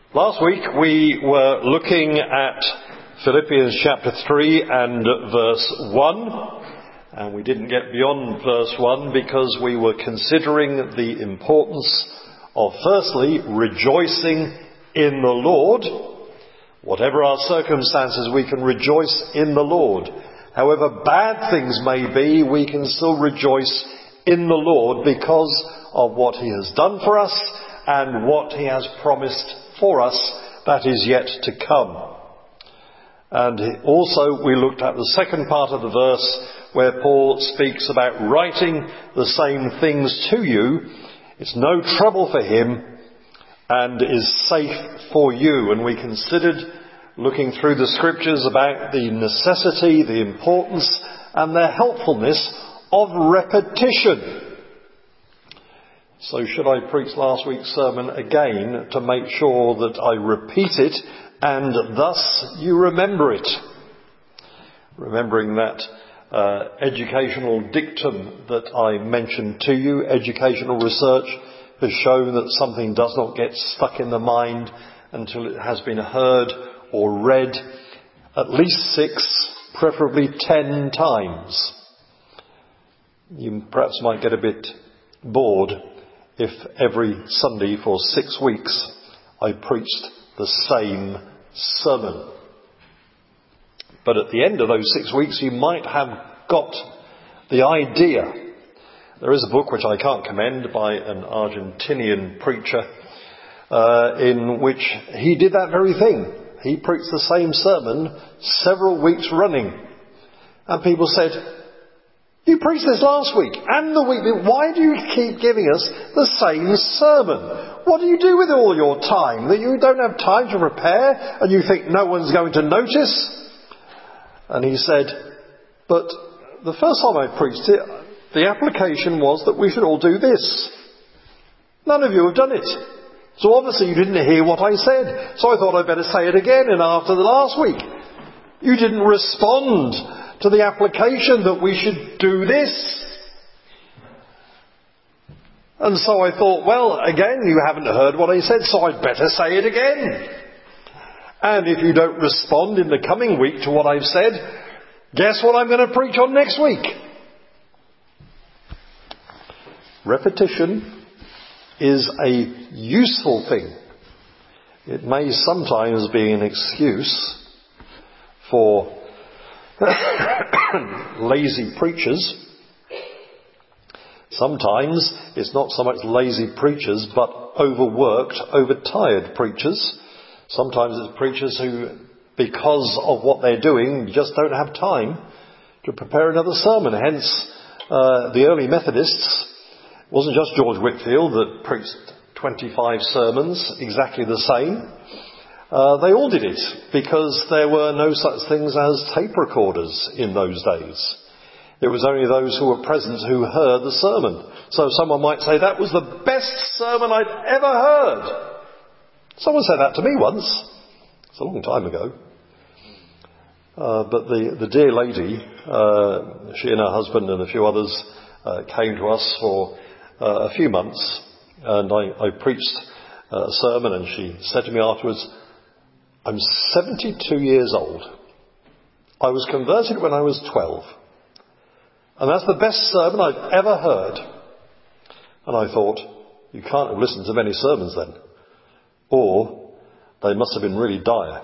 Last week we were looking at Philippians chapter 3 and verse 1, and we didn't get beyond verse 1 because we were considering the importance of firstly rejoicing in the Lord. Whatever our circumstances, we can rejoice in the Lord. However bad things may be, we can still rejoice in the Lord because of what he has done for us and what he has promised for us that is yet to come. And also we looked at the second part of the verse where Paul speaks about writing the same things to you. It's no trouble for him and is safe for you. And we considered looking through the scriptures about the necessity, the importance and the helpfulness of repetition. So should I preach last week's sermon again to make sure that I repeat it and thus you remember it? Remembering that educational dictum that I mentioned to you, educational research has shown that something does not get stuck in the mind until it has been heard or read at least 6, preferably 10 times. You perhaps might get a bit bored if every Sunday for 6 weeks I preached the same sermon. But at the end of those 6 weeks you might have got the idea. There is a book which I can't commend by an Argentinian preacher in which he did that very thing. He preached the same sermon several weeks running. And people said, "You preached this last week and the week before. Why do you keep giving us the same sermon? What do you do with all your time? That you don't have time to prepare and you think no one's going to notice?" And he said, "But the first time I preached it, the application was that we should all do this. None of you have done it. So obviously you didn't hear what I said. So I thought I'd better say it again. And after the last week, you didn't respond to the application that we should do this. And so I thought, well, again, you haven't heard what I said, so I'd better say it again. And if you don't respond in the coming week to what I've said, guess what I'm going to preach on next week?" Repetition is a useful thing. It may sometimes be an excuse for lazy preachers. Sometimes it's not so much lazy preachers, but overworked, overtired preachers. Sometimes it's preachers who, because of what they're doing, just don't have time to prepare another sermon. Hence, the early Methodists, it wasn't just George Whitefield that preached 25 sermons, exactly the same. They all did it because there were no such things as tape recorders in those days. It was only those who were present who heard the sermon. So someone might say, "That was the best sermon I've ever heard." Someone said that to me once. It's a long time ago. But the dear lady, she and her husband and a few others came to us for a few months, and I preached a sermon, and she said to me afterwards, "I'm 72 years old. I was converted when I was 12. And that's the best sermon I've ever heard." And I thought, you can't have listened to many sermons then. Or they must have been really dire.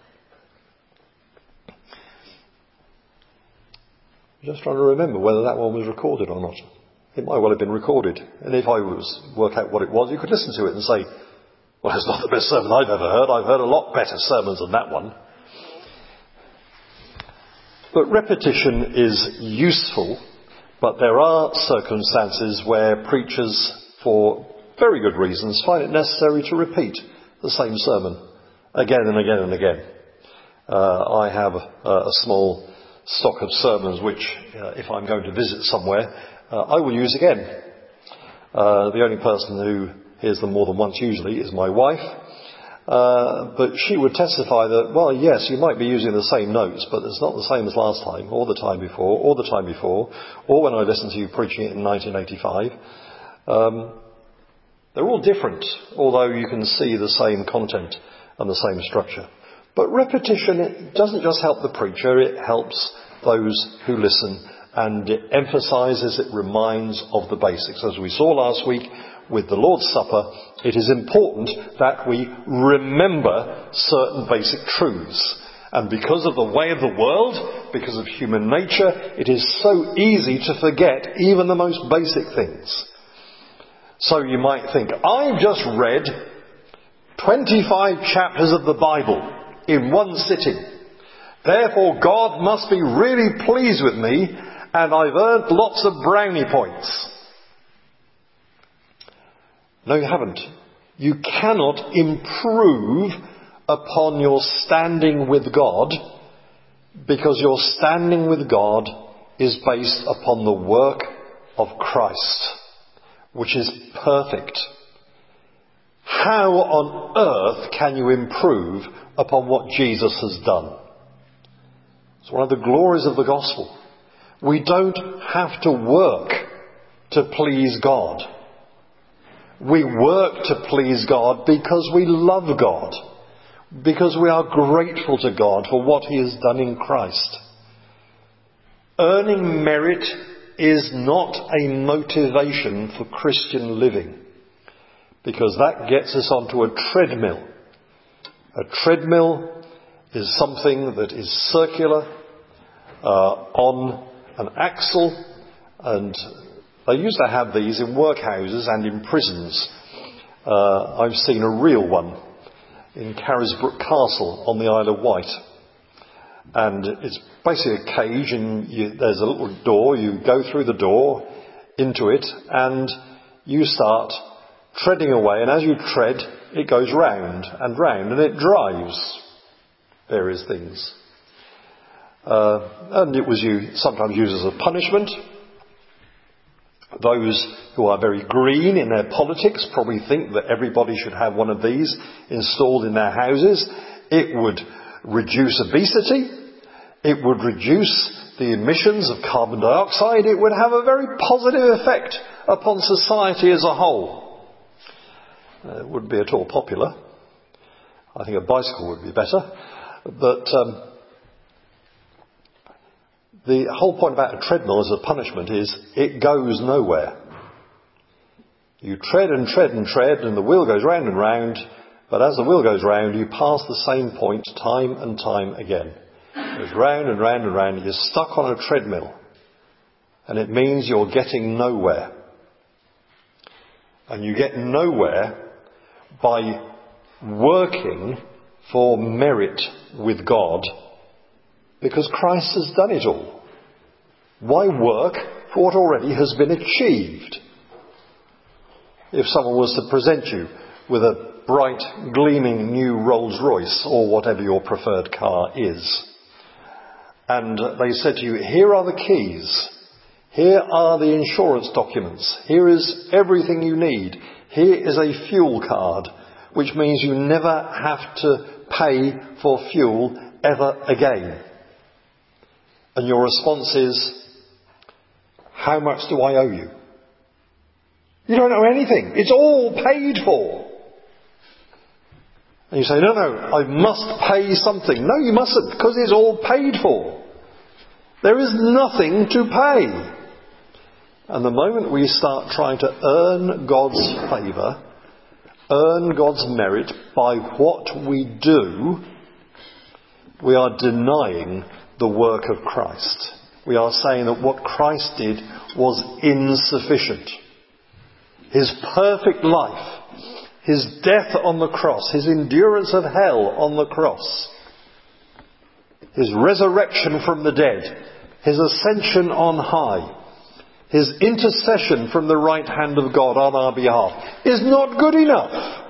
I'm just trying to remember whether that one was recorded or not. It might well have been recorded. And if I work out what it was, you could listen to it and say, "Well, it's not the best sermon I've ever heard. I've heard a lot better sermons than that one." But repetition is useful, but there are circumstances where preachers, for very good reasons, find it necessary to repeat the same sermon again and again and again. I have a small stock of sermons which, if I'm going to visit somewhere, I will use again. The only person who hears them more than once usually is my wife. But she would testify that, well, yes, you might be using the same notes, but it's not the same as last time, or the time before, or the time before, or when I listened to you preaching it in 1985. They're all different, although you can see the same content and the same structure. But repetition, it doesn't just help the preacher, it helps those who listen, and it emphasises, it reminds of the basics. As we saw last week with the Lord's Supper, it is important that we remember certain basic truths. And because of the way of the world, because of human nature, it is so easy to forget even the most basic things. So you might think, I've just read 25 chapters of the Bible in one sitting. Therefore God must be really pleased with me and I've earned lots of brownie points. No, you haven't. You cannot improve upon your standing with God, because your standing with God is based upon the work of Christ, which is perfect. How on earth can you improve upon what Jesus has done? It's one of the glories of the gospel. We don't have to work to please God. We work to please God because we love God, because we are grateful to God for what He has done in Christ. Earning merit is not a motivation for Christian living, because that gets us onto a treadmill. A treadmill is something that is circular, on an axle, and they used to have these in workhouses and in prisons. I've seen a real one in Carisbrooke Castle on the Isle of Wight. And it's basically a cage, and there's a little door. You go through the door into it, and you start treading away. And as you tread, it goes round and round, and it drives various things. And it was sometimes used as a punishment. Those who are very green in their politics probably think that everybody should have one of these installed in their houses. It would reduce obesity. It would reduce the emissions of carbon dioxide. It would have a very positive effect upon society as a whole. It wouldn't be at all popular. I think a bicycle would be better. But the whole point about a treadmill as a punishment is it goes nowhere. You tread and tread and tread, and the wheel goes round and round, but as the wheel goes round, you pass the same point time and time again. It goes round and round and round, and you're stuck on a treadmill. And it means you're getting nowhere. And you get nowhere by working for merit with God, because Christ has done it all. Why work for what already has been achieved? If someone was to present you with a bright, gleaming new Rolls-Royce, or whatever your preferred car is, and they said to you, here are the keys, here are the insurance documents, here is everything you need, here is a fuel card, which means you never have to pay for fuel ever again. And your response is, how much do I owe you? You don't owe anything. It's all paid for. And you say, no, I must pay something. No, you mustn't, because it's all paid for. There is nothing to pay. And the moment we start trying to earn God's favour, earn God's merit by what we do, we are denying the work of Christ. We are saying that what Christ did was insufficient. His perfect life, His death on the cross, His endurance of hell on the cross, His resurrection from the dead, His ascension on high, His intercession from the right hand of God on our behalf is not good enough,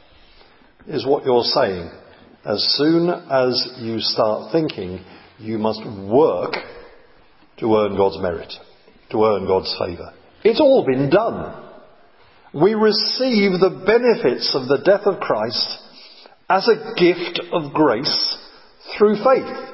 is what you're saying. As soon as you start thinking you must work to earn God's merit, to earn God's favour. It's all been done. We receive the benefits of the death of Christ as a gift of grace through faith.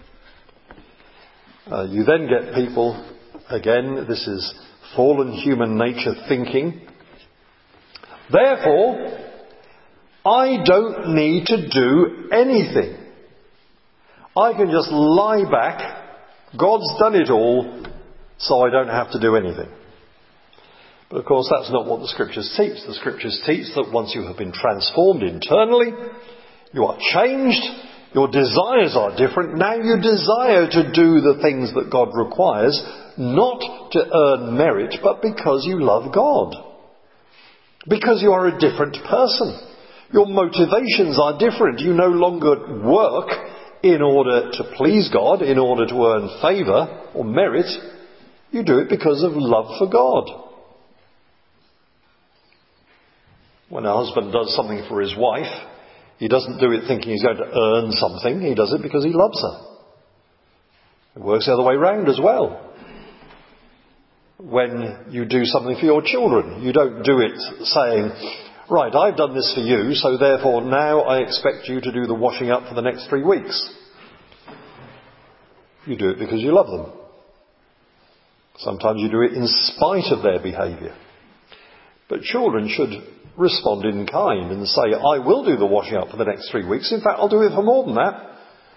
You then get people, again, this is fallen human nature thinking, Therefore, I don't need to do anything. I can just lie back. God's done it all, so I don't have to do anything. But of course, that's not what the Scriptures teach. The Scriptures teach that once you have been transformed internally, you are changed, your desires are different. Now you desire to do the things that God requires, not to earn merit, but because you love God. Because you are a different person. Your motivations are different. You no longer work in order to please God, in order to earn favour or merit. You do it because of love for God. When a husband does something for his wife, he doesn't do it thinking he's going to earn something. He does it because he loves her. It works the other way round as well. When you do something for your children, you don't do it saying, right, I've done this for you, so therefore now I expect you to do the washing up for the next 3 weeks. You do it because you love them. Sometimes you do it in spite of their behaviour. But children should respond in kind and say, I will do the washing up for the next 3 weeks. In fact, I'll do it for more than that.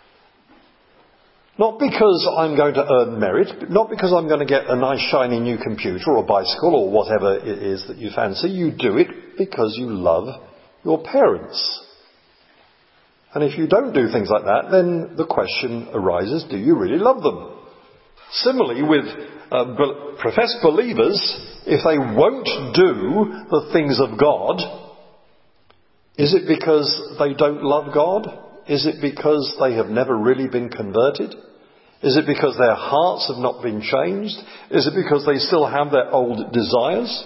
Not because I'm going to earn merit, not because I'm going to get a nice shiny new computer or bicycle or whatever it is that you fancy. You do it because you love your parents. And if you don't do things like that, then the question arises, do you really love them? Similarly, with professed believers, if they won't do the things of God, is it because they don't love God? Is it because they have never really been converted? Is it because their hearts have not been changed? Is it because they still have their old desires?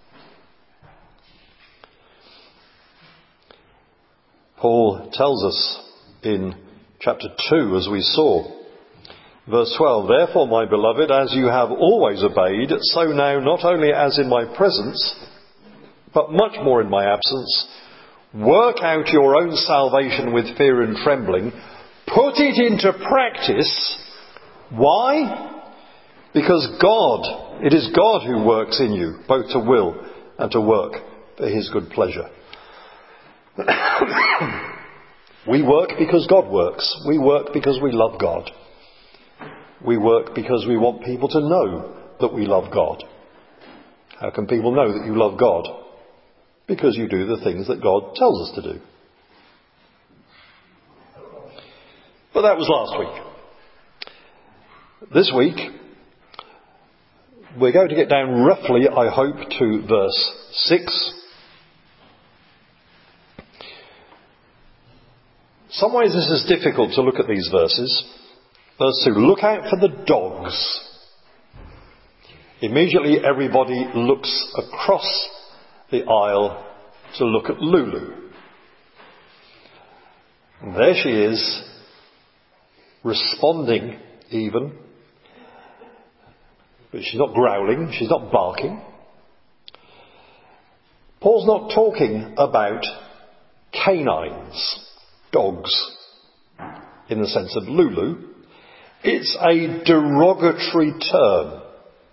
Paul tells us in chapter 2, as we saw, verse 12, therefore, my beloved, as you have always obeyed, so now not only as in my presence, but much more in my absence, work out your own salvation with fear and trembling. Put it into practice. Why? Because it is God who works in you, both to will and to work for his good pleasure. We work because God works. We work because we love God. We work because we want people to know that we love God. How can people know that you love God? Because you do the things that God tells us to do. But that was last week. This week, we're going to get down roughly, I hope, to verse 6. Some ways this is difficult to look at these verses. Verse 2, look out for the dogs. Immediately everybody looks across the aisle to look at Lulu. And there she is, responding even. But she's not growling, she's not barking. Paul's not talking about canines, dogs, in the sense of Lulu. It's a derogatory term.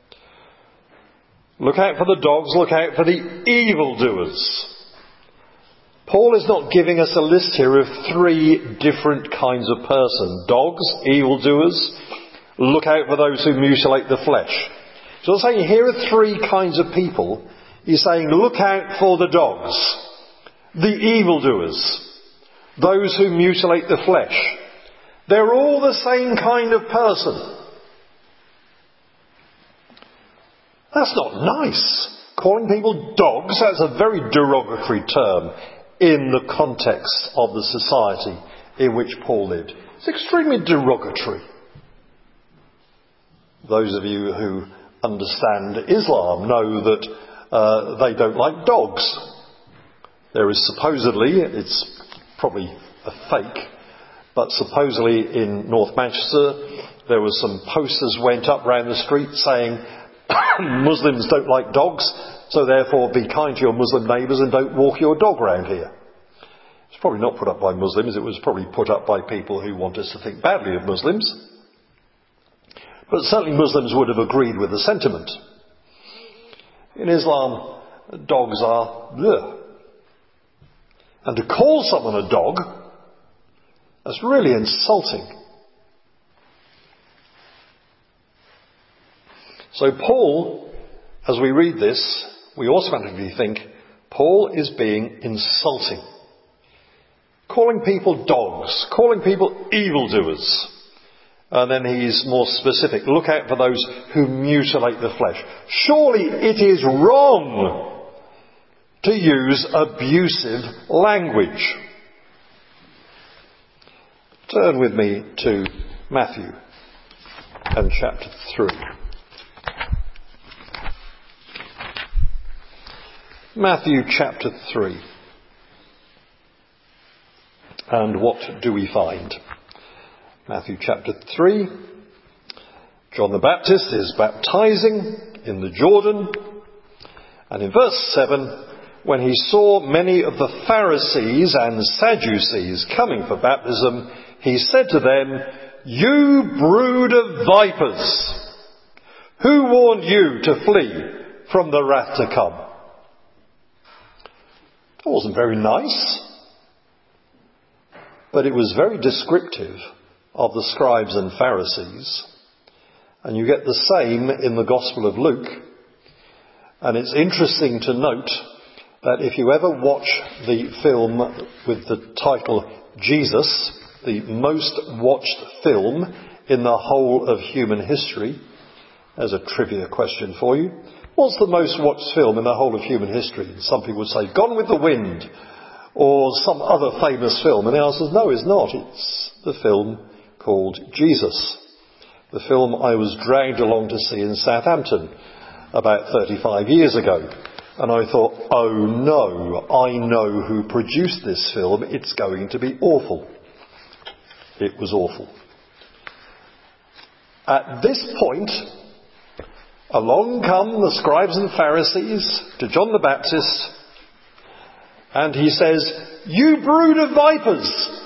Look out for the dogs, look out for the evildoers. Paul is not giving us a list here of 3 different kinds of person. Dogs, evildoers, look out for those who mutilate the flesh. So I'm saying here are 3 kinds of people. He's saying look out for the dogs, the evildoers, those who mutilate the flesh. They're all the same kind of person. That's not nice. Calling people dogs, that's a very derogatory term in the context of the society in which Paul lived. It's extremely derogatory. Those of you who understand Islam know that they don't like dogs. There is supposedly, it's probably a fake, but supposedly in North Manchester there were some posters went up round the street saying Muslims don't like dogs, so therefore be kind to your Muslim neighbours and don't walk your dog round here. It's probably not put up by Muslims, it was probably put up by people who want us to think badly of Muslims. But certainly Muslims would have agreed with the sentiment. In Islam, dogs are bleh. And to call someone a dog, that's really insulting. So Paul, as we read this, we automatically think Paul is being insulting. Calling people dogs, calling people evildoers. And then he's more specific. Look out for those who mutilate the flesh. Surely it is wrong to use abusive language. Turn with me to Matthew and chapter 3. Matthew chapter 3. And what do we find? Matthew chapter 3. John the Baptist is baptizing in the Jordan. And in verse 7, when he saw many of the Pharisees and Sadducees coming for baptism, he said to them, "You brood of vipers, who warned you to flee from the wrath to come?" That wasn't very nice, but it was very descriptive of the scribes and Pharisees. And you get the same in the Gospel of Luke. And it's interesting to note that if you ever watch the film with the title Jesus, the most watched film in the whole of human history, there's a trivia question for you. What's the most watched film in the whole of human history? Some people would say Gone with the Wind or some other famous film. And the answer is no, it's not. It's the film called Jesus. The film I was dragged along to see in Southampton about 35 years ago. And I thought, oh no, I know who produced this film. It's going to be awful. It was awful. At this point, along come the scribes and Pharisees to John the Baptist, and he says, "You brood of vipers."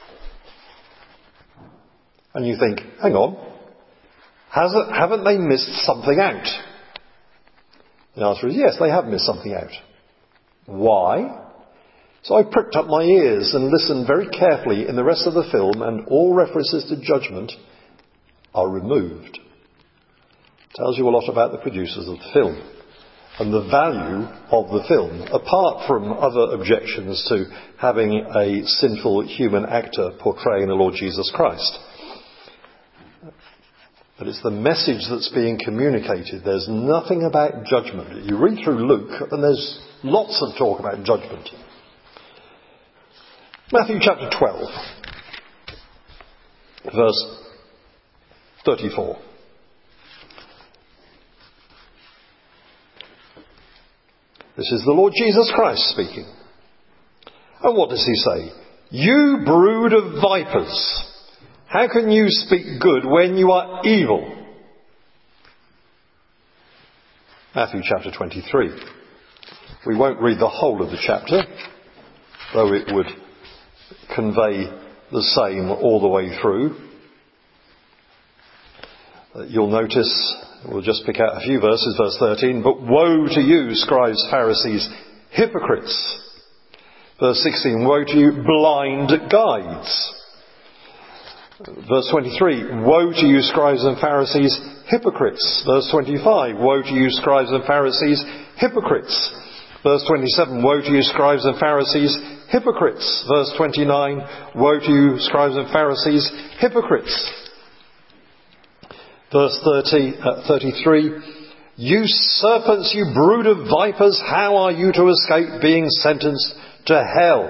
And you think, hang on, haven't they missed something out? The answer is yes, they have missed something out. Why? So I pricked up my ears and listened very carefully in the rest of the film, and all references to judgment are removed. Tells you a lot about the producers of the film and the value of the film, apart from other objections to having a sinful human actor portraying the Lord Jesus Christ. But it's the message that's being communicated. There's nothing about judgment. You read through Luke and there's lots of talk about judgment. Matthew chapter 12, verse 34. This is the Lord Jesus Christ speaking. And what does he say? "You brood of vipers, how can you speak good when you are evil?" Matthew chapter 23. We won't read the whole of the chapter, though it would convey the same all the way through. You'll notice, we'll just pick out a few verses, verse 13, "But woe to you, scribes, Pharisees, hypocrites." Verse 16, "Woe to you, blind guides." Verse 23, "Woe to you, scribes and Pharisees, hypocrites." Verse 25, "Woe to you, scribes and Pharisees, hypocrites." Verse 27, "Woe to you, scribes and Pharisees, hypocrites." Verse 29, "Woe to you, scribes and Pharisees, hypocrites." Verse 33, "You serpents, you brood of vipers, how are you to escape being sentenced to hell?"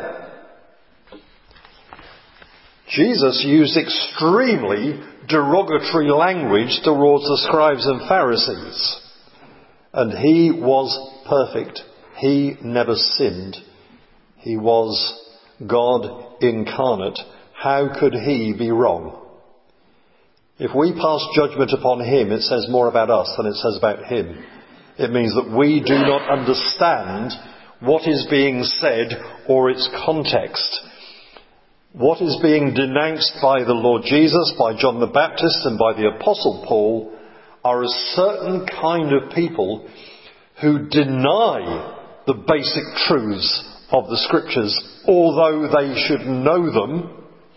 Jesus used extremely derogatory language towards the scribes and Pharisees. And he was perfect. He never sinned. He was God incarnate. How could he be wrong? If we pass judgment upon him, it says more about us than it says about him. It means that we do not understand what is being said or its context. What is being denounced by the Lord Jesus, by John the Baptist and by the Apostle Paul are a certain kind of people who deny the basic truths of the Scriptures, although they should know them,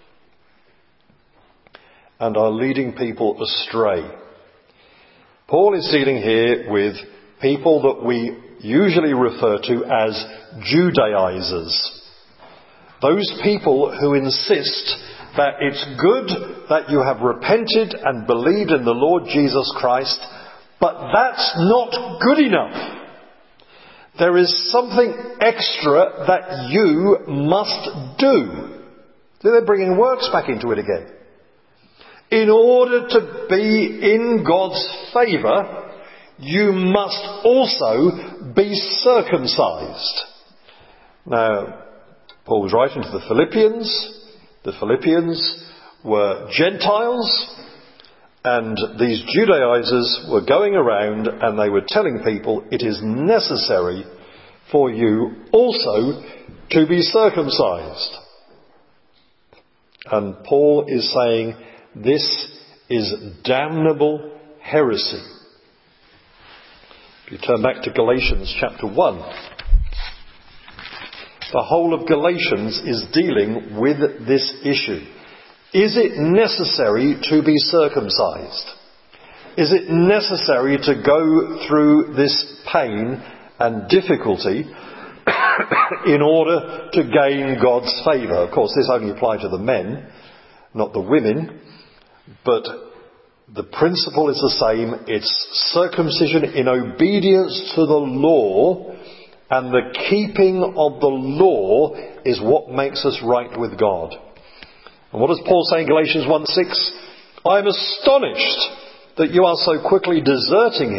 and are leading people astray. Paul is dealing here with people that we usually refer to as Judaizers. Those people who insist that it's good that you have repented and believed in the Lord Jesus Christ, but that's not good enough. There is something extra that you must do. So they're bringing works back into it again. In order to be in God's favour, you must also be circumcised. Now, Paul was writing to the Philippians. The Philippians were Gentiles, and these Judaizers were going around and they were telling people it is necessary for you also to be circumcised. And Paul is saying this is damnable heresy. If you turn back to Galatians chapter 1, the whole of Galatians is dealing with this issue. Is it necessary to be circumcised? Is it necessary to go through this pain and difficulty in order to gain God's favour? Of course, this only applies to the men, not the women, but the principle is the same. It's circumcision in obedience to the law, and the keeping of the law is what makes us right with God. And what does Paul say in Galatians 1:6? I am astonished that you are so quickly deserting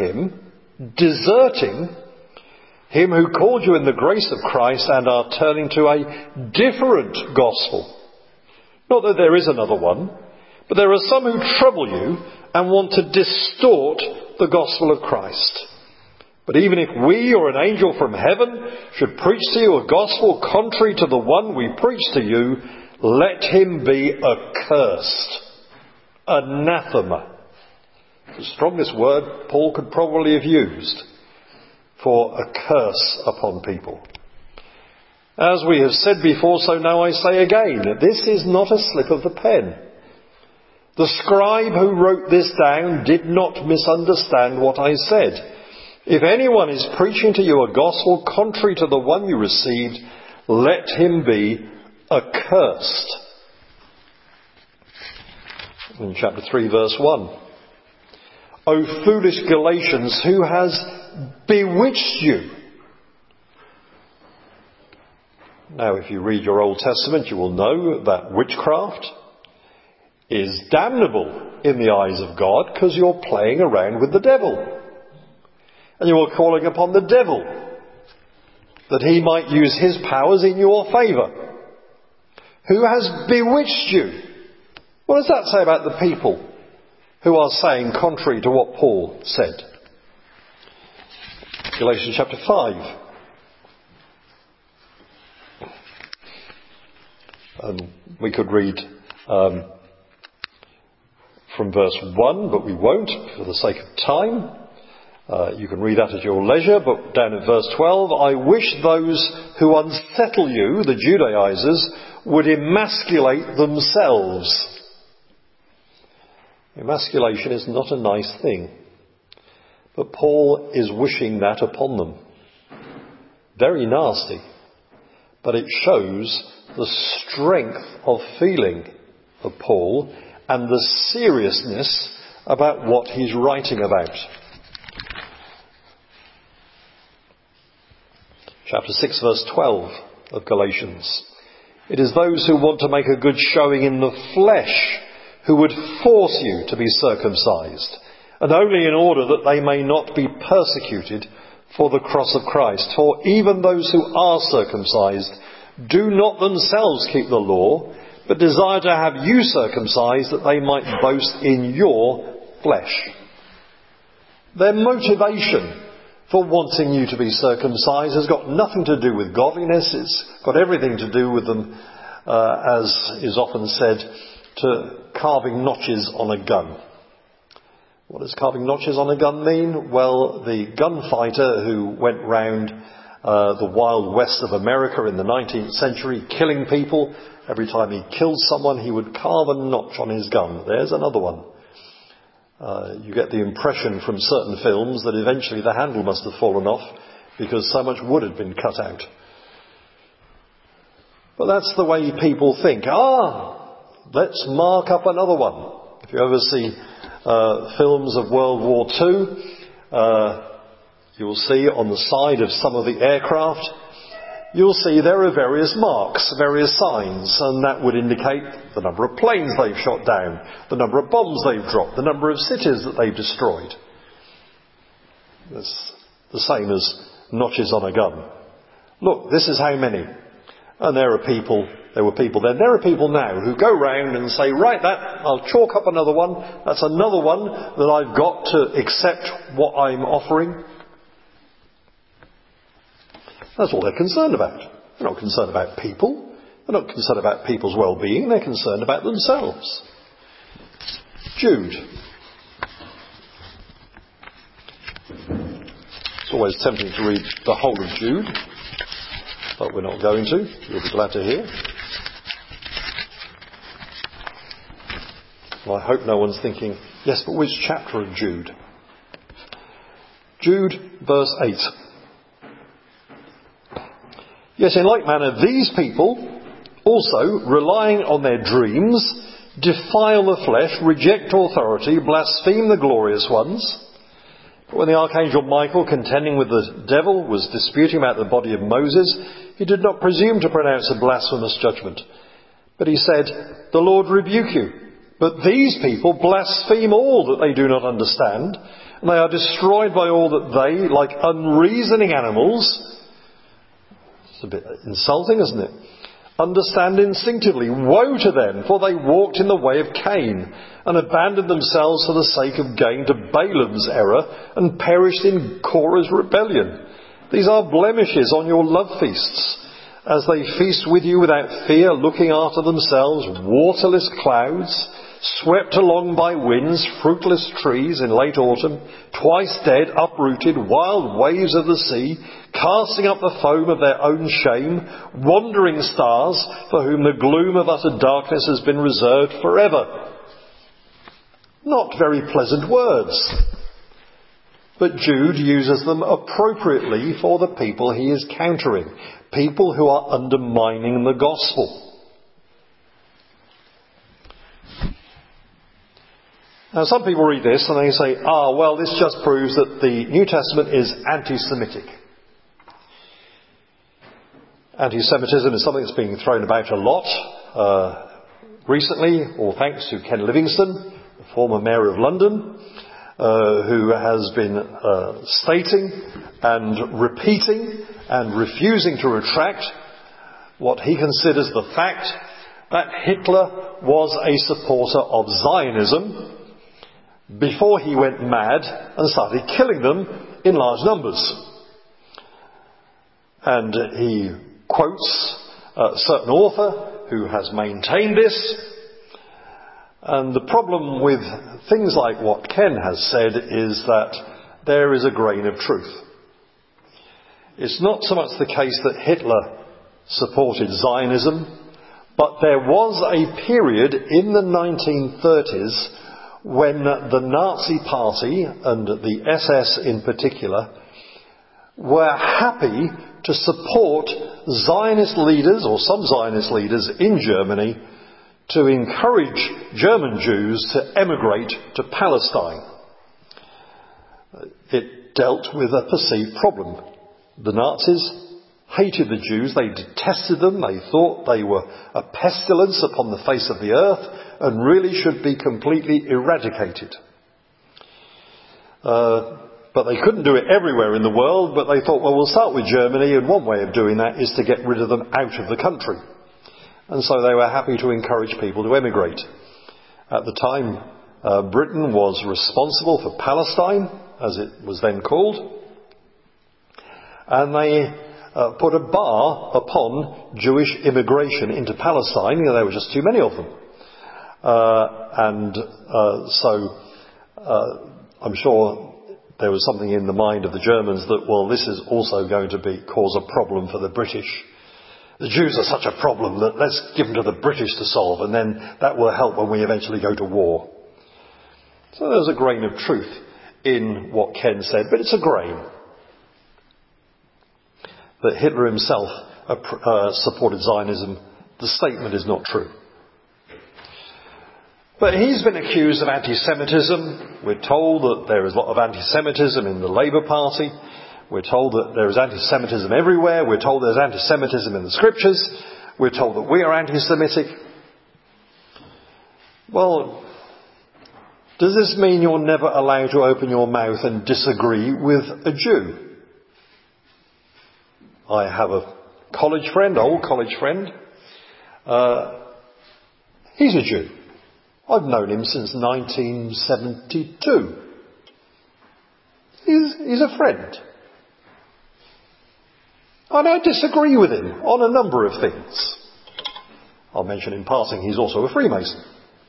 him who called you in the grace of Christ, and are turning to a different gospel. Not that there is another one, but there are some who trouble you and want to distort the gospel of Christ. But even if we or an angel from heaven should preach to you a gospel contrary to the one we preach to you, let him be accursed. Anathema. The strongest word Paul could probably have used for a curse upon people. As we have said before, so now I say again, this is not a slip of the pen. The scribe who wrote this down did not misunderstand what I said. If anyone is preaching to you a gospel contrary to the one you received, let him be accursed. In chapter 3, verse 1. O foolish Galatians, who has bewitched you? Now, if you read your Old Testament, you will know that witchcraft is damnable in the eyes of God, because you're playing around with the devil. And you are calling upon the devil that he might use his powers in your favour. Who has bewitched you? What does that say about the people who are saying contrary to what Paul said? Galatians chapter 5. And we could read from verse 1, but we won't for the sake of time. You can read that at your leisure, but down at verse 12, I wish those who unsettle you, the Judaizers, would emasculate themselves. Emasculation is not a nice thing, but Paul is wishing that upon them. Very nasty, but it shows the strength of feeling of Paul and the seriousness about what he's writing about. Chapter 6, verse 12 of Galatians. It is those who want to make a good showing in the flesh who would force you to be circumcised, and only in order that they may not be persecuted for the cross of Christ. For even those who are circumcised do not themselves keep the law, but desire to have you circumcised, that they might boast in your flesh. Their motivation for wanting you to be circumcised has got nothing to do with godliness. It's got everything to do with them, as is often said, to carving notches on a gun. What does carving notches on a gun mean? Well, the gunfighter who went round the Wild West of America in the 19th century, killing people. Every time he killed someone, he would carve a notch on his gun. There's another one. You get the impression from certain films that eventually the handle must have fallen off because so much wood had been cut out. But that's the way people think. Let's mark up another one. If you ever see films of World War II, you'll see on the side of some of the aircraft, you'll see there are various marks, various signs, and that would indicate the number of planes they've shot down, the number of bombs they've dropped, the number of cities that they've destroyed. It's the same as notches on a gun. Look, this is how many. And there were people then. There are people now who go round and say, right, I'll chalk up another one. That's another one that I've got to accept what I'm offering. That's all they're concerned about. They're not concerned about people. They're not concerned about people's well-being. They're concerned about themselves. Jude. It's always tempting to read the whole of Jude, but we're not going to. You'll be glad to hear. Well, I hope no one's thinking, yes, but which chapter of Jude? Jude, verse 8. Yes, in like manner, these people also, relying on their dreams, defile the flesh, reject authority, blaspheme the glorious ones. But when the archangel Michael, contending with the devil, was disputing about the body of Moses, he did not presume to pronounce a blasphemous judgment. But he said, the Lord rebuke you. But these people blaspheme all that they do not understand, and they are destroyed by all that they, like unreasoning animals, it's a bit insulting, isn't it? Understand instinctively. Woe to them, for they walked in the way of Cain, and abandoned themselves for the sake of gain to Balaam's error, and perished in Korah's rebellion. These are blemishes on your love feasts, as they feast with you without fear, looking after themselves, waterless clouds, swept along by winds, fruitless trees in late autumn, twice dead, uprooted, wild waves of the sea, casting up the foam of their own shame, wandering stars, for whom the gloom of utter darkness has been reserved forever. Not very pleasant words, but Jude uses them appropriately for the people he is countering, people who are undermining the gospel. Now, some people read this and they say, well, this just proves that the New Testament is anti-Semitic. Anti-Semitism is something that's being thrown about a lot recently, all thanks to Ken Livingstone, the former Mayor of London, who has been stating and repeating and refusing to retract what he considers the fact that Hitler was a supporter of Zionism before he went mad and started killing them in large numbers. And he quotes a certain author who has maintained this. And the problem with things like what Ken has said is that there is a grain of truth. It's not so much the case that Hitler supported Zionism, but there was a period in the 1930s when the Nazi Party, and the SS in particular, were happy to support Zionist leaders, or some Zionist leaders in Germany, to encourage German Jews to emigrate to Palestine. It dealt with a perceived problem. The Nazis hated the Jews, they detested them, they thought they were a pestilence upon the face of the earth and really should be completely eradicated. But they couldn't do it everywhere in the world, but they thought, well, we'll start with Germany, and one way of doing that is to get rid of them out of the country. And so they were happy to encourage people to emigrate. At the time, Britain was responsible for Palestine, as it was then called, and they put a bar upon Jewish immigration into Palestine. There were just too many of them. So I'm sure there was something in the mind of the Germans that, well, this is also going to cause a problem for the British. The Jews are such a problem that let's give them to the British to solve, and then that will help when we eventually go to war. So there's a grain of truth in what Ken said, but it's a grain. That Hitler himself supported Zionism, the statement is not true. But he's been accused of anti-Semitism. We're told that there is a lot of anti-Semitism in the Labour Party. We're told that there is anti-Semitism everywhere. We're told there's anti-Semitism in the Scriptures. We're told that we are anti-Semitic. Well, does this mean you're never allowed to open your mouth and disagree with a Jew? I have a old college friend. He's a Jew. I've known him since 1972. He's a friend. And I disagree with him on a number of things. I'll mention in passing he's also a Freemason.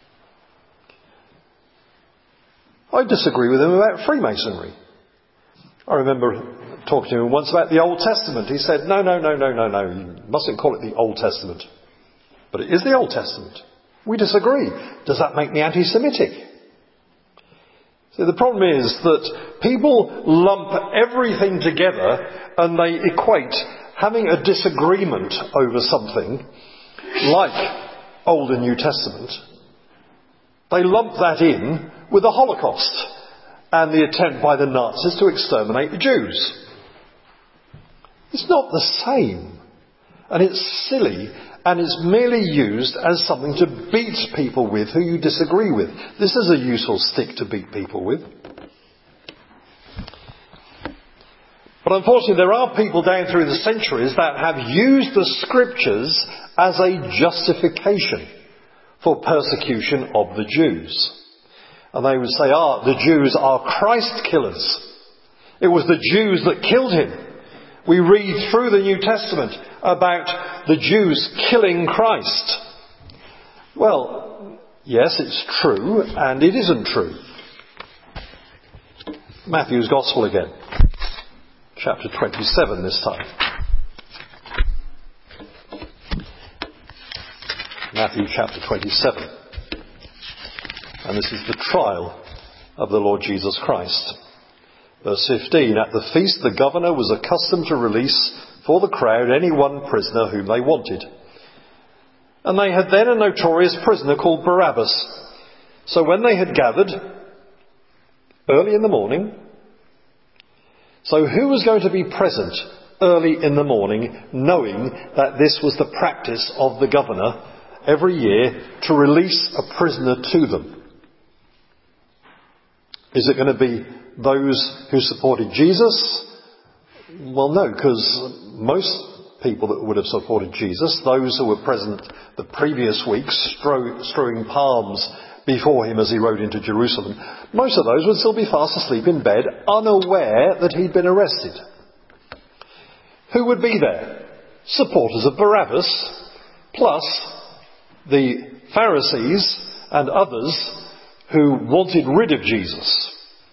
I disagree with him about Freemasonry. I remember talking to him once about the Old Testament. He said, no, you mustn't call it the Old Testament. But it is the Old Testament. We disagree. Does that make me anti-Semitic? See, the problem is that people lump everything together and they equate having a disagreement over something like Old and New Testament. They lump that in with the Holocaust and the attempt by the Nazis to exterminate the Jews. It's not the same. And it's silly, and it's merely used as something to beat people with who you disagree with. This is a useful stick to beat people with. But unfortunately there are people down through the centuries that have used the Scriptures as a justification for persecution of the Jews. And they would say, the Jews are Christ killers. It was the Jews that killed him. We read through the New Testament about the Jews killing Christ. Well, yes, it's true, and it isn't true. Matthew's Gospel again. Chapter 27 this time. Matthew chapter 27. And this is the trial of the Lord Jesus Christ. Verse 15, at the feast the governor was accustomed to release for the crowd any one prisoner whom they wanted. And they had then a notorious prisoner called Barabbas. So when they had gathered early in the morning, so who was going to be present early in the morning, knowing that this was the practice of the governor every year to release a prisoner to them? Is it going to be those who supported Jesus? Well, no, because most people that would have supported Jesus, those who were present the previous week strewing palms before him as he rode into Jerusalem, most of those would still be fast asleep in bed, unaware that he'd been arrested. Who would be there? Supporters of Barabbas, plus the Pharisees and others who wanted rid of Jesus.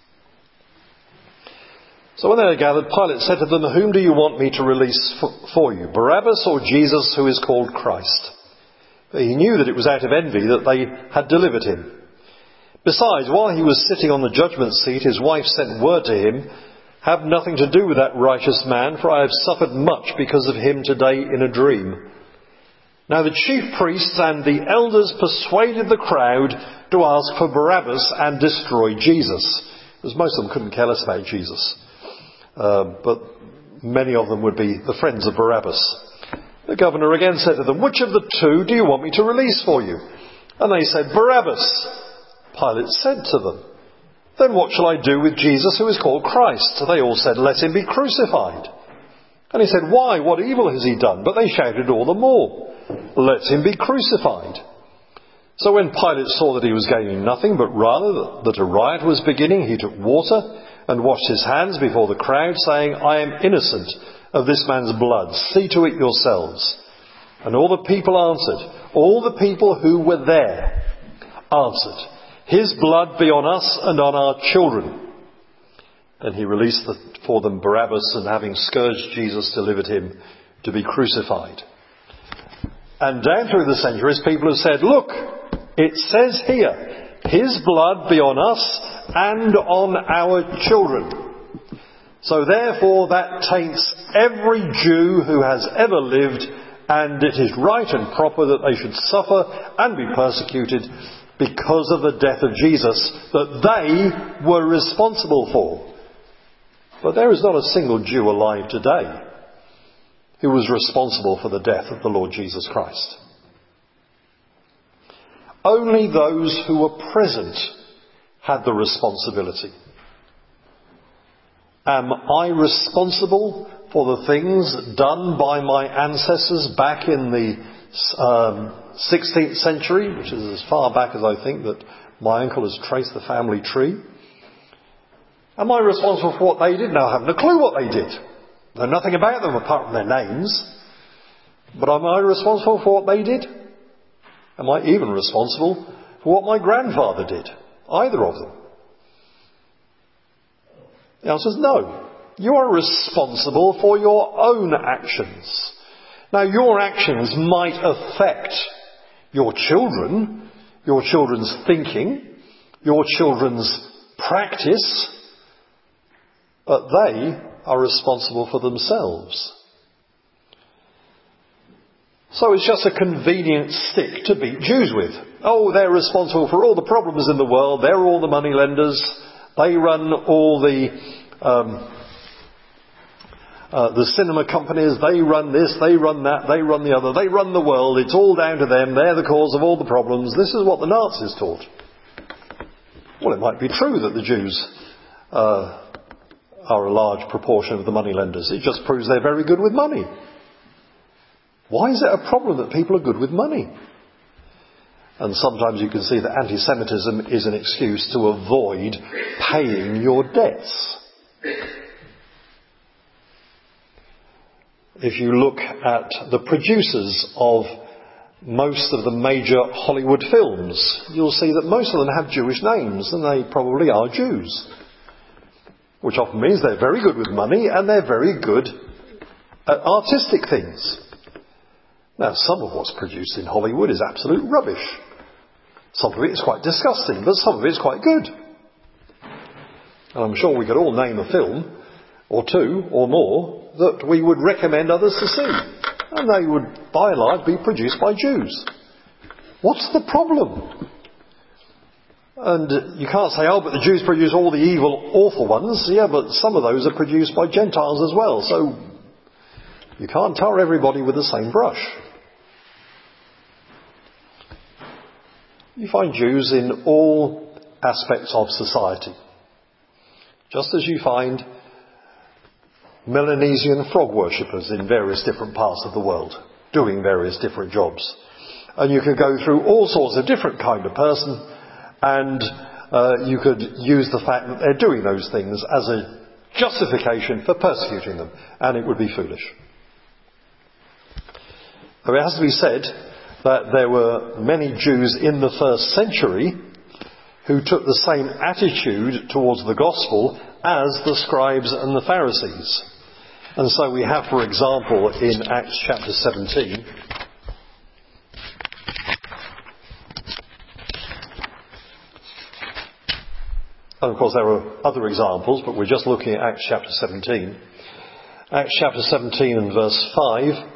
So when they had gathered, Pilate said to them, whom do you want me to release for you, Barabbas or Jesus who is called Christ? But he knew that it was out of envy that they had delivered him. Besides, while he was sitting on the judgment seat, his wife sent word to him, have nothing to do with that righteous man, for I have suffered much because of him today in a dream. Now the chief priests and the elders persuaded the crowd to ask for Barabbas and destroy Jesus, because most of them couldn't care less about Jesus. But many of them would be the friends of Barabbas. The governor again said to them, which of the two do you want me to release for you? And they said, Barabbas. Pilate said to them, then what shall I do with Jesus who is called Christ? So they all said, let him be crucified. And he said, why? What evil has he done? But they shouted all the more, let him be crucified. So when Pilate saw that he was gaining nothing, but rather that a riot was beginning, he took water and washed his hands before the crowd, saying, I am innocent of this man's blood. See to it yourselves. And all the people answered, all the people who were there answered, his blood be on us and on our children. Then he released for them Barabbas, and having scourged Jesus, delivered him to be crucified. And down through the centuries, people have said, look, it says here, his blood be on us and on our children. So therefore that taints every Jew who has ever lived, and it is right and proper that they should suffer and be persecuted because of the death of Jesus that they were responsible for. But there is not a single Jew alive today who was responsible for the death of the Lord Jesus Christ. Only those who were present had the responsibility. Am I responsible for the things done by my ancestors back in the 16th century, which is as far back as I think that my uncle has traced the family tree? Am I responsible for what they did? Now, I haven't a clue what they did. I know nothing about them apart from their names. But am I responsible for what they did? Am I even responsible for what my grandfather did? Either of them. The answer is no. You are responsible for your own actions. Now, your actions might affect your children, your children's thinking, your children's practice, but they are responsible for themselves. So it's just a convenient stick to beat Jews with. Oh, they're responsible for all the problems in the world. They're all the money lenders. They run all the cinema companies. They run this, they run that, they run the other. They run the world. It's all down to them. They're the cause of all the problems. This is what the Nazis taught. Well, it might be true that the Jews are a large proportion of the money lenders. It just proves they're very good with money. Why is it a problem that people are good with money? And sometimes you can see that anti-Semitism is an excuse to avoid paying your debts. If you look at the producers of most of the major Hollywood films, you'll see that most of them have Jewish names, and they probably are Jews. Which often means they're very good with money and they're very good at artistic things. Now, some of what's produced in Hollywood is absolute rubbish. Some of it is quite disgusting, but some of it is quite good. And I'm sure we could all name a film, or two, or more, that we would recommend others to see. And they would, by and large, be produced by Jews. What's the problem? And you can't say, oh, but the Jews produce all the evil, awful ones. Yeah, but some of those are produced by Gentiles as well. So you can't tar everybody with the same brush. You find Jews in all aspects of society. Just as you find Melanesian frog worshippers in various different parts of the world, doing various different jobs. And you could go through all sorts of different kind of person, and you could use the fact that they're doing those things as a justification for persecuting them, and it would be foolish. But it has to be said that there were many Jews in the first century who took the same attitude towards the gospel as the scribes and the Pharisees. And so we have, for example, in Acts chapter 17, and of course there are other examples, but we're just looking at Acts chapter 17. Acts chapter 17 and verse 5.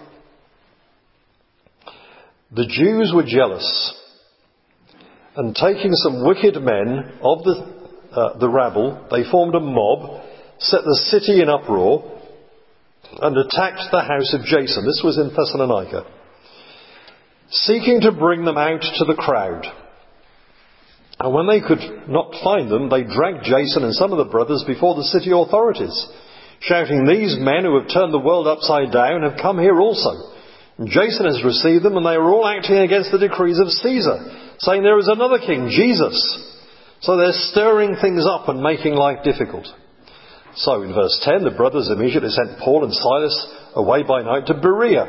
The Jews were jealous, and taking some wicked men of the rabble, they formed a mob, set the city in uproar, and attacked the house of Jason. This was in Thessalonica, seeking to bring them out to the crowd. And when they could not find them, they dragged Jason and some of the brothers before the city authorities, shouting, "These men who have turned the world upside down have come here also. And Jason has received them, and they are all acting against the decrees of Caesar, saying there is another king, Jesus." So they're stirring things up and making life difficult. So in verse 10, the brothers immediately sent Paul and Silas away by night to Berea.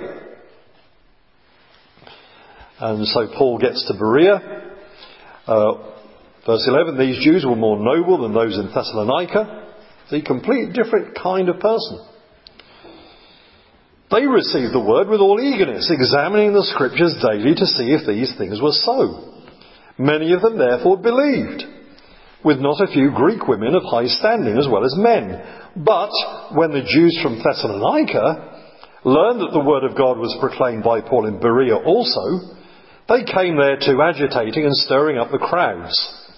And so Paul gets to Berea. Verse 11, these Jews were more noble than those in Thessalonica, See, completely different kind of person. They received the word with all eagerness, examining the scriptures daily to see if these things were so. Many of them therefore believed, with not a few Greek women of high standing as well as men. But when the Jews from Thessalonica learned that the word of God was proclaimed by Paul in Berea also, they came there too, agitating and stirring up the crowds.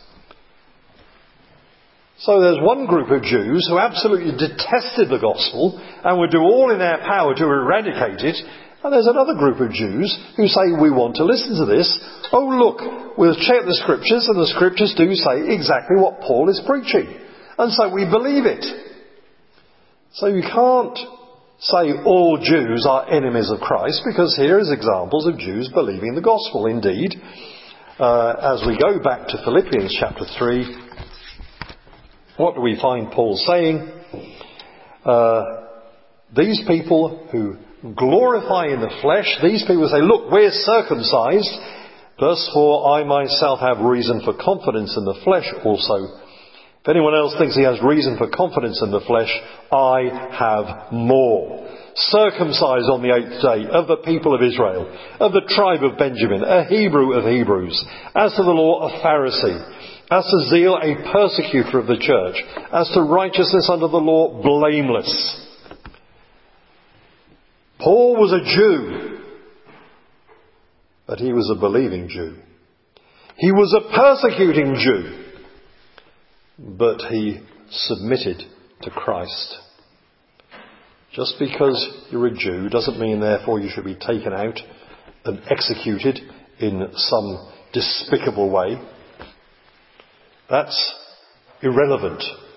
So there's one group of Jews who absolutely detested the gospel and would do all in their power to eradicate it. And there's another group of Jews who say, we want to listen to this. Oh, look, we'll check the scriptures, and the scriptures do say exactly what Paul is preaching. And so we believe it. So you can't say all Jews are enemies of Christ, because here is examples of Jews believing the gospel. Indeed, as we go back to Philippians chapter 3, what do we find Paul saying? These people who glorify in the flesh, these people say, look, we're circumcised. Verse 4, I myself have reason for confidence in the flesh also. If anyone else thinks he has reason for confidence in the flesh, I have more. Circumcised on the 8th day, of the people of Israel, of the tribe of Benjamin, a Hebrew of Hebrews, as to the law, a Pharisee, as to zeal, a persecutor of the church, as to righteousness under the law, blameless. Paul was a Jew, but he was a believing Jew. He was a persecuting Jew, but he submitted to Christ. Just because you're a Jew doesn't mean therefore you should be taken out and executed in some despicable way. That's irrelevant.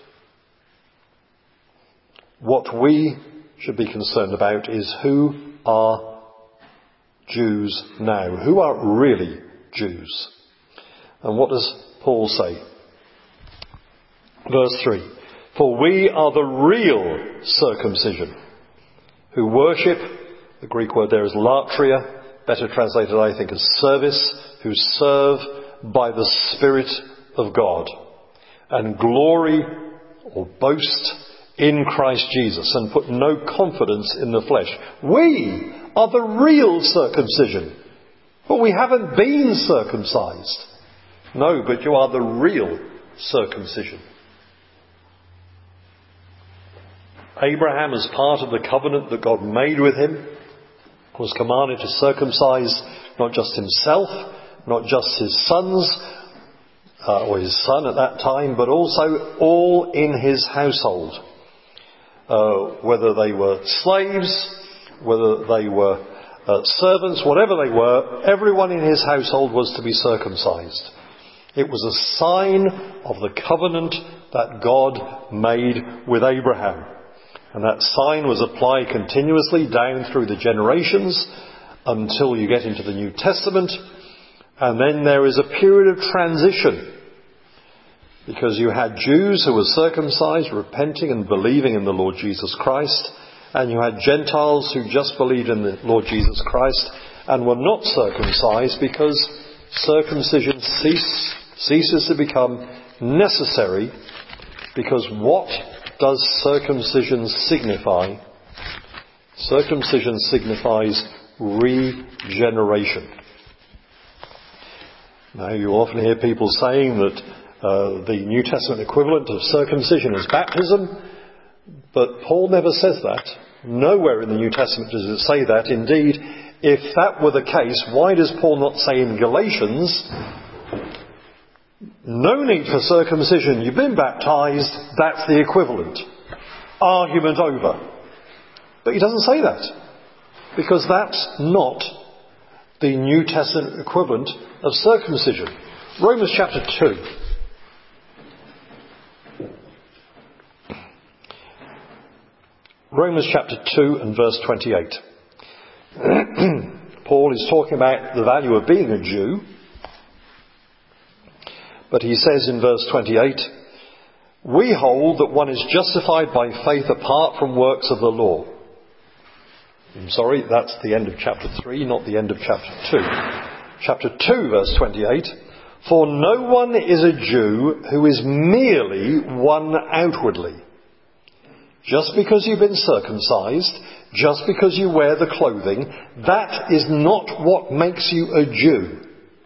What we should be concerned about is who are Jews now? Who are really Jews? And what does Paul say? Verse 3. For we are the real circumcision, who worship, the Greek word there is latria, better translated I think as service, who serve by the Spirit of God, and glory or boast in Christ Jesus, and put no confidence in the flesh. We are the real circumcision, but we haven't been circumcised. No, but you are the real circumcision. Abraham, as part of the covenant that God made with him, was commanded to circumcise not just himself, not just his sons, or his son at that time, but also all in his household. Whether they were slaves, whether they were servants, whatever they were, everyone in his household was to be circumcised. It was a sign of the covenant that God made with Abraham. And that sign was applied continuously down through the generations until you get into the New Testament. And then there is a period of transition, because you had Jews who were circumcised, repenting and believing in the Lord Jesus Christ, and you had Gentiles who just believed in the Lord Jesus Christ and were not circumcised, because circumcision ceases to become necessary. Because what does circumcision signify? Circumcision signifies regeneration. Now, you often hear people saying that the New Testament equivalent of circumcision is baptism, but Paul never says that. Nowhere in the New Testament does it say that. Indeed, if that were the case, why does Paul not say in Galatians, no need for circumcision, you've been baptized, that's the equivalent. Argument over. But he doesn't say that, because that's not the New Testament equivalent of circumcision. Romans chapter 2. Romans chapter 2 and verse 28. Paul is talking about the value of being a Jew. But he says in verse 28, we hold that one is justified by faith apart from works of the law. I'm sorry, that's the end of chapter 3, not the end of chapter 2. Chapter 2, verse 28. For no one is a Jew who is merely one outwardly, just because you've been circumcised, just because you wear the clothing, that is not what makes you a Jew.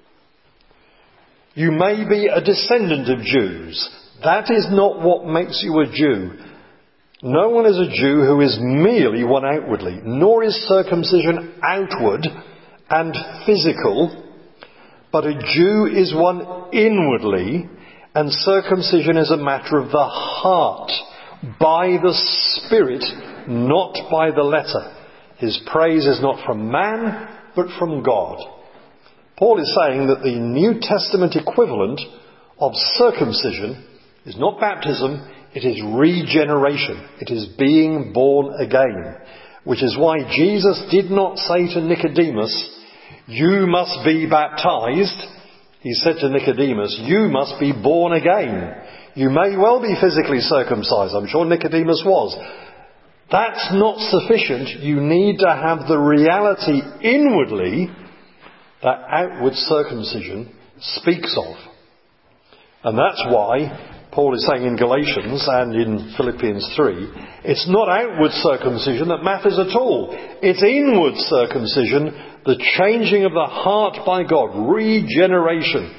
You may be a descendant of Jews. That is not what makes you a Jew. No one is a Jew who is merely one outwardly, nor is circumcision outward and physical, but a Jew is one inwardly, and circumcision is a matter of the heart, by the Spirit, not by the letter. His praise is not from man, but from God. Paul is saying that the New Testament equivalent of circumcision is not baptism, it is regeneration. It is being born again. Which is why Jesus did not say to Nicodemus, "You must be baptized." He said to Nicodemus, "You must be born again." You may well be physically circumcised. I'm sure Nicodemus was. That's not sufficient. You need to have the reality inwardly that outward circumcision speaks of. And that's why Paul is saying in Galatians and in Philippians 3, it's not outward circumcision that matters at all. It's inward circumcision, the changing of the heart by God, regeneration.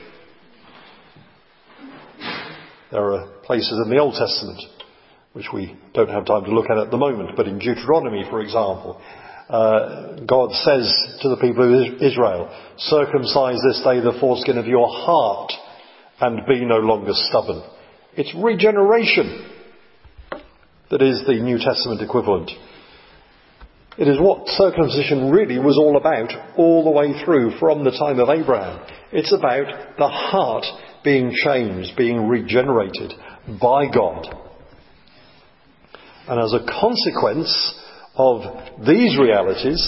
There are places in the Old Testament which we don't have time to look at the moment, but in Deuteronomy, for example, God says to the people of Israel, "Circumcise this day the foreskin of your heart and be no longer stubborn." It's regeneration that is the New Testament equivalent. It is what circumcision really was all about all the way through from the time of Abraham. It's about the heart being changed, being regenerated by God. And as a consequence of these realities,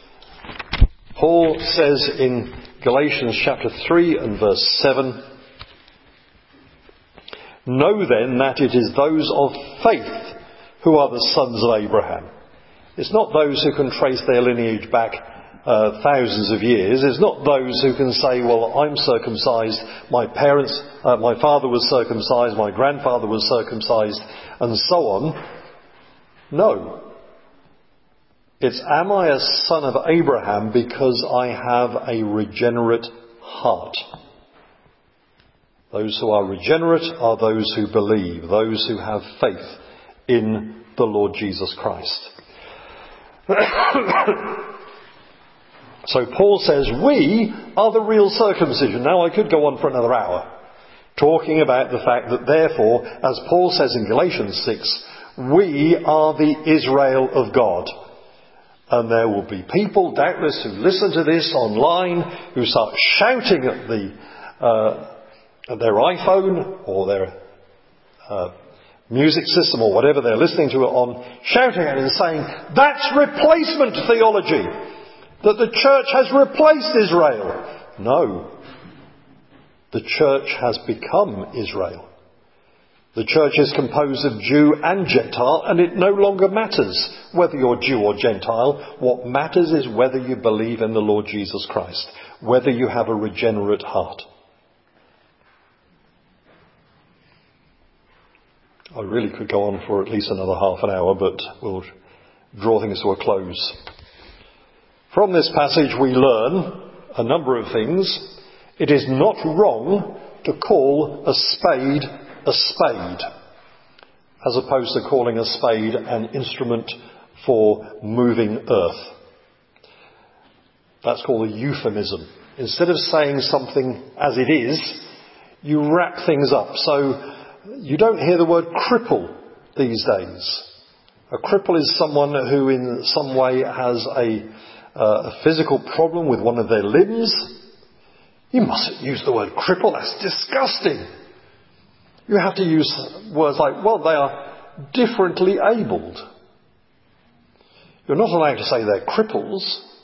Paul says in Galatians chapter 3 and verse 7, "Know then that it is those of faith who are the sons of Abraham." It's not those who can trace their lineage back thousands of years. It's not those who can say, "Well, I'm circumcised, my father was circumcised, my grandfather was circumcised," and so on. No. It's, am I a son of Abraham because I have a regenerate heart? Those who are regenerate are those who believe, those who have faith in the Lord Jesus Christ. So Paul says, we are the real circumcision. Now I could go on for another hour talking about the fact that therefore, as Paul says in Galatians 6, we are the Israel of God. And there will be people, doubtless, who listen to this online, who start shouting at their iPhone or their music system or whatever they're listening to it on, shouting at it and saying, "That's replacement theology, that the church has replaced Israel." No. The church has become Israel. The church is composed of Jew and Gentile, and it no longer matters whether you're Jew or Gentile. What matters is whether you believe in the Lord Jesus Christ, whether you have a regenerate heart. I really could go on for at least another half an hour, but we'll draw things to a close. From this passage we learn a number of things. It is not wrong to call a spade a spade, as opposed to calling a spade an instrument for moving earth. That's called a euphemism. Instead of saying something as it is, you wrap things up. So you don't hear the word cripple these days. A cripple is someone who in some way has a physical problem with one of their limbs. You mustn't use the word cripple, that's disgusting. You have to use words like, well, they are differently abled. You're not allowed to say they're cripples.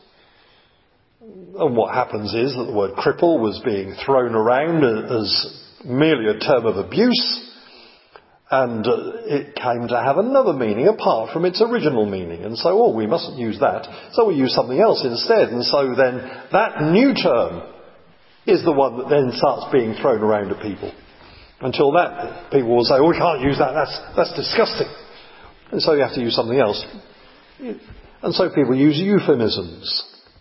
And what happens is that the word cripple was being thrown around as merely a term of abuse, and it came to have another meaning apart from its original meaning. And so, we mustn't use that, so we use something else instead. And so then that new term is the one that then starts being thrown around at people. Until that, people will say, we can't use that, that's disgusting. And so you have to use something else. And so people use euphemisms.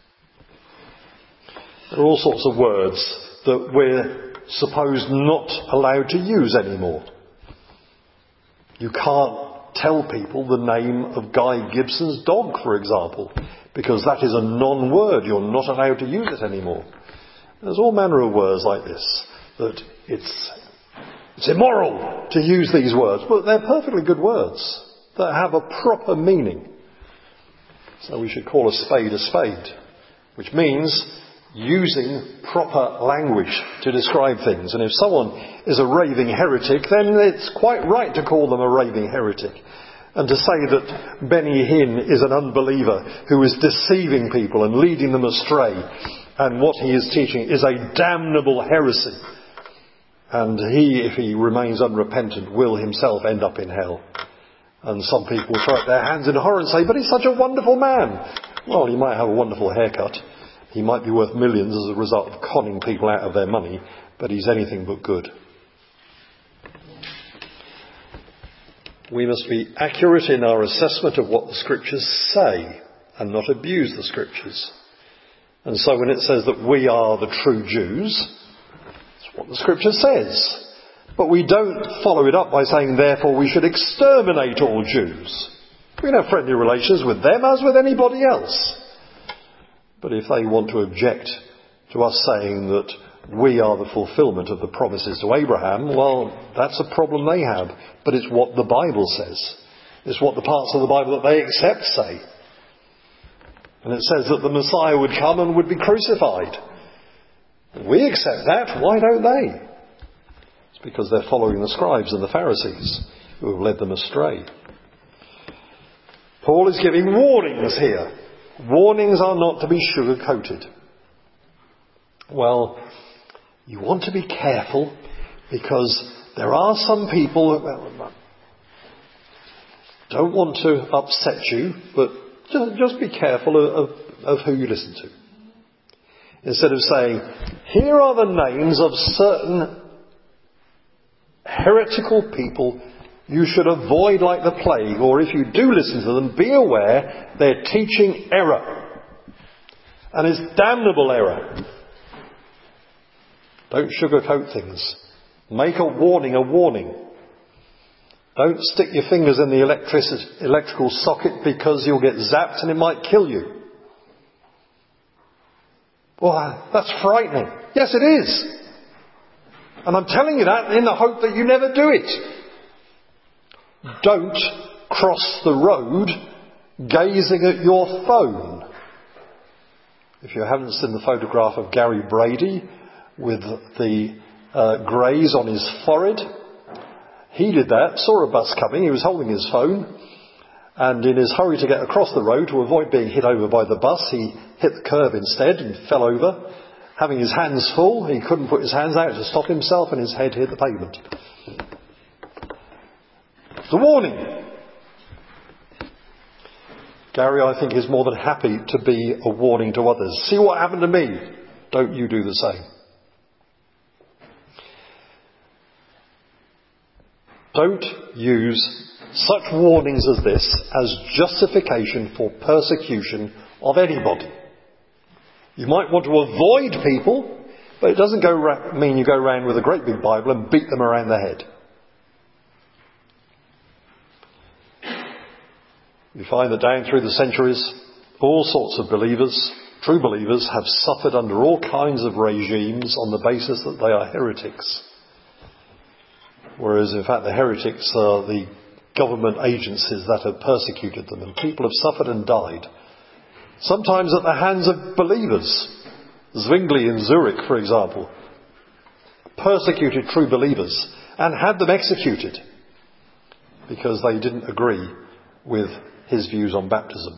There are all sorts of words that we're supposed not allowed to use anymore. You can't tell people the name of Guy Gibson's dog, for example, because that is a non-word. You're not allowed to use it anymore. There's all manner of words like this, that it's immoral to use these words, but they're perfectly good words that have a proper meaning. So we should call a spade, which means using proper language to describe things. And if someone is a raving heretic, then it's quite right to call them a raving heretic. And to say that Benny Hinn is an unbeliever who is deceiving people and leading them astray, and what he is teaching is a damnable heresy. And he, if he remains unrepentant, will himself end up in hell. And some people throw up their hands in horror and say, but he's such a wonderful man. Well, he might have a wonderful haircut. He might be worth millions as a result of conning people out of their money, but he's anything but good. We must be accurate in our assessment of what the Scriptures say and not abuse the Scriptures. And so when it says that we are the true Jews, that's what the Scripture says. But we don't follow it up by saying, therefore, we should exterminate all Jews. We can have friendly relations with them as with anybody else. But if they want to object to us saying that we are the fulfilment of the promises to Abraham, well, that's a problem they have. But it's what the Bible says. It's what the parts of the Bible that they accept say. And it says that the Messiah would come and would be crucified. We accept that. Why don't they? It's because they're following the scribes and the Pharisees who have led them astray. Paul is giving warnings here. Warnings are not to be sugar-coated. Well, you want to be careful because there are some people that don't want to upset you, but just be careful of who you listen to. Instead of saying, here are the names of certain heretical people you should avoid like the plague, or if you do listen to them, be aware they're teaching error. And it's damnable error. Don't sugarcoat things. Make a warning a warning. Don't stick your fingers in the electrical socket because you'll get zapped and it might kill you. Well, that's frightening. Yes, it is. And I'm telling you that in the hope that you never do it. Don't cross the road gazing at your phone. If you haven't seen the photograph of Gary Brady with the greys on his forehead, he did that, saw a bus coming, he was holding his phone, and in his hurry to get across the road to avoid being hit over by the bus, he hit the curb instead and fell over. Having his hands full, he couldn't put his hands out to stop himself and his head hit the pavement. It's a warning. Gary, I think, is more than happy to be a warning to others. See what happened to me. Don't you do the same. Don't use such warnings as this as justification for persecution of anybody. You might want to avoid people, but it doesn't mean you go around with a great big Bible and beat them around the head. You find that down through the centuries, all sorts of believers, true believers, have suffered under all kinds of regimes on the basis that they are heretics. Whereas, in fact, the heretics are the government agencies that have persecuted them, and people have suffered and died. Sometimes at the hands of believers. Zwingli in Zurich, for example, persecuted true believers and had them executed because they didn't agree with his views on baptism.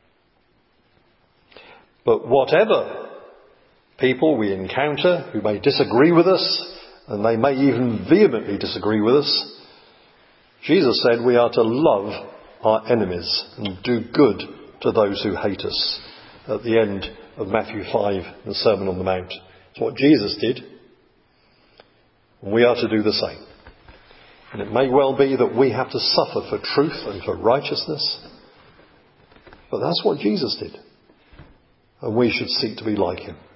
But whatever people we encounter who may disagree with us, and they may even vehemently disagree with us, Jesus said we are to love our enemies and do good to those who hate us at the end of Matthew 5, the Sermon on the Mount. It's what Jesus did. And we are to do the same. And it may well be that we have to suffer for truth and for righteousness. But that's what Jesus did. And we should seek to be like him.